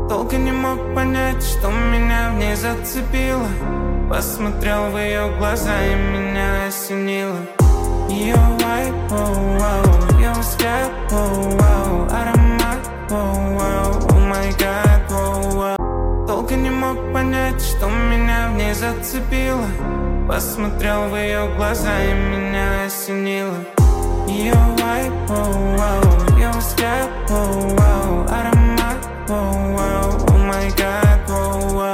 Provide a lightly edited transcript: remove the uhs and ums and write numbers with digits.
Долго не мог понять, что меня в ней зацепило. Посмотрел в ее глаза и меня осенило. Ее вайб, оу-вау, ее взгляд, оу-вау, аромат, оу-вау, о май гад, оу-вау. Долго не мог понять, что меня в ней зацепило. Посмотрел в ее глаза и меня осенило. Ее вайб, оу-вау,